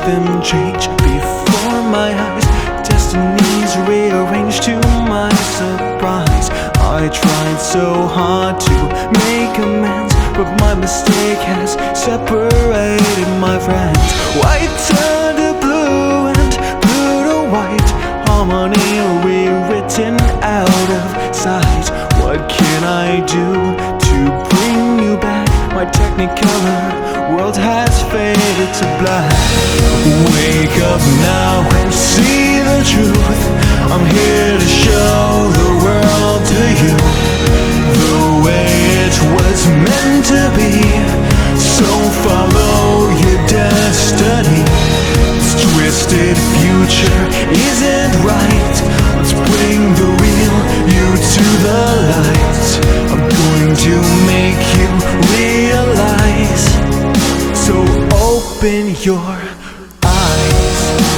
them change before my eyes. Destinies rearranged to my surprise. I tried so hard to make amends, but my mistake has separated my friends. White turned to blue and blue to white, harmony rewritten out of sight. What can I do to bring you back? My technicolor world has faded to black. Wake up now and see the truth. I'm here to show the world to you the way it was meant to be. So follow your destiny. This twisted future isn't right. Let's bring the real you to the light. I'm going to make you realize. So open your eyes.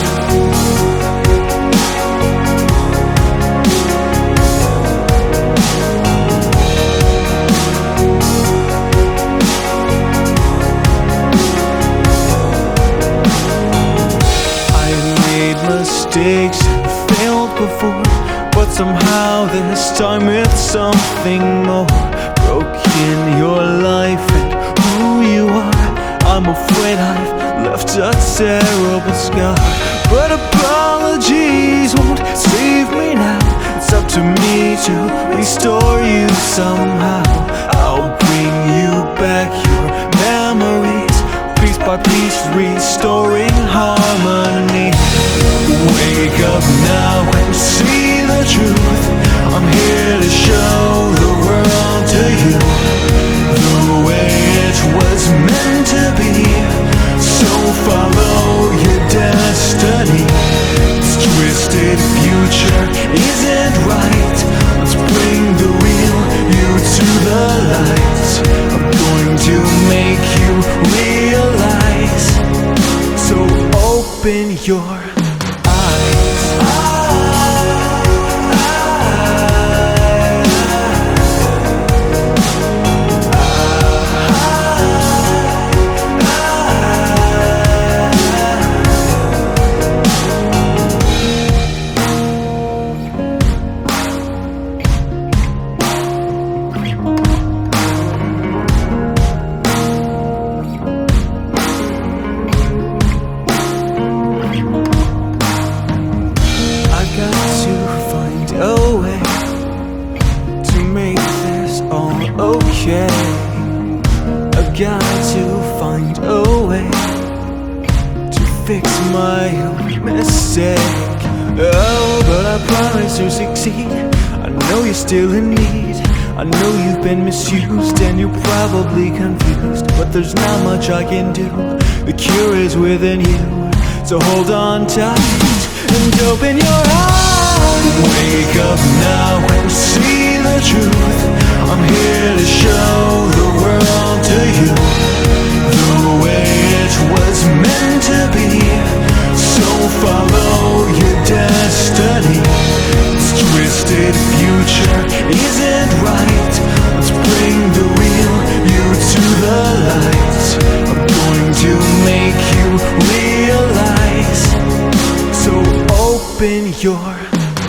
Mistakes and failed before, but somehow this time it's something more. Broken your life and who you are. I'm afraid I've left a terrible scar, but apologies won't save me now. It's up to me to restore you somehow. I'll bring you back your memories, piece by piece, restoring harmony. Wake up now and see the truth. I'm here to show the world to you the way it was meant to be. So follow your destiny. This twisted future isn't right. Let's bring the real you to the light. I'm going to make you realize. So open your okay. I've got to find a way to fix my own mistake. Oh, but I promise to succeed. I know you're still in need. I know you've been misused and you're probably confused, but there's not much I can do. The cure is within you, so hold on tight and open your eyes. Wake up now and see the truth. I'm here to show the world to you the way it was meant to be. So follow your destiny. This twisted future isn't right. Let's bring the real you to the light. I'm going to make you realize. So open your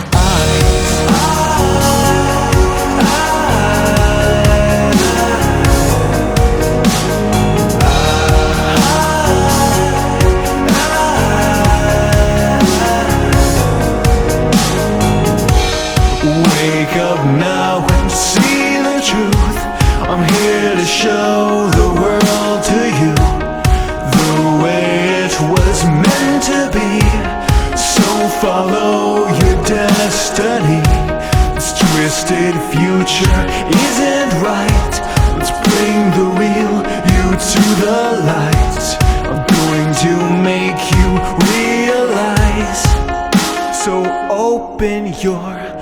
wake up now and see the truth. I'm here to show the world to you the way it was meant to be. So follow your destiny. This twisted future isn't right. Let's bring the real you to the light. I'm going to make you realize. So open your